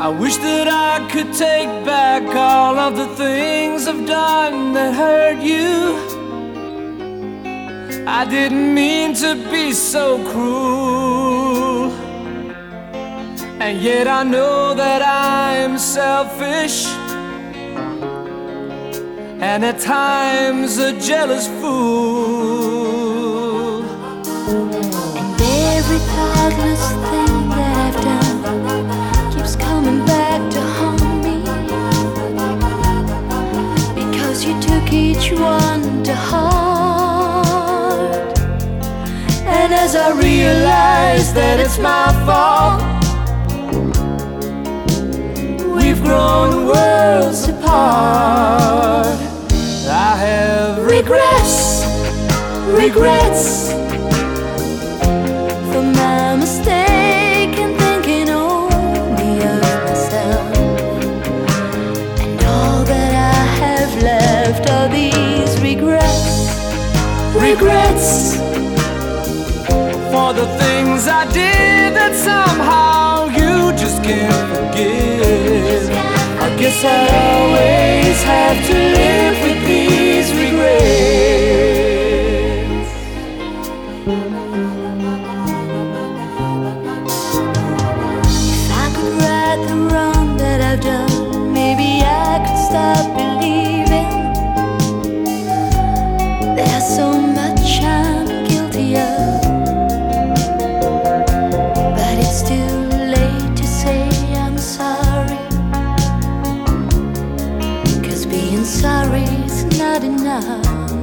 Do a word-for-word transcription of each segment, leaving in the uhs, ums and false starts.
I wish that I could take back all of the things I've done that hurt you. I didn't mean to be so cruel, and yet I know that I am selfish, and at times a jealous fool. And every thoughtless thing that I've done keeps coming back to haunt me, because you took each one to heart. And as I realize that it's my fault, we've grown worlds apart. I have Regrets, regrets for my mistake in thinking only of myself. And all that I have left are these regrets, regrets for the things I did that somehow you just can't forgive. I guess I always have to live with these regrets. If I could right the wrong that I've done, maybe I could stop believing there's so much I'm guilty of. But it's too late to say I'm sorry, 'cause being sorry's not enough.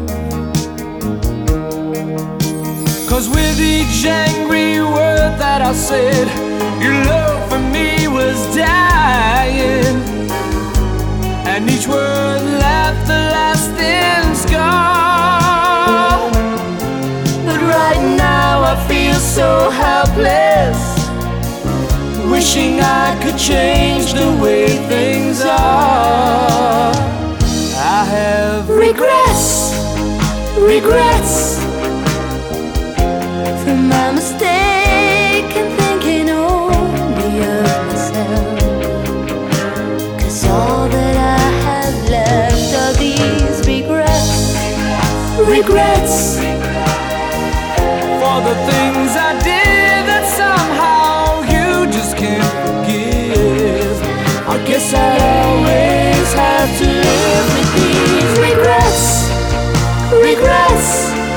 'Cause with each angry word that I said, your love for me was dying, and each word left a lasting scar. But right now I feel so helpless, wishing I could change the way things are. I have regrets, regrets for my mistake in thinking only of myself. 'Cause all that I have left are these regrets, regrets for the things I did that somehow you just can't forgive. I guess I always have to live with these regrets, regrets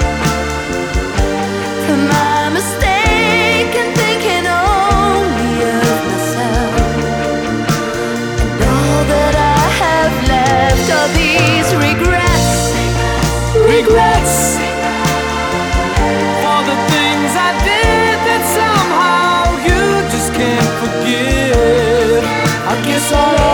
for my mistake in thinking only of myself. And all that I have left are these regrets, regrets for the things I did that somehow you just can't forgive. I guess I'll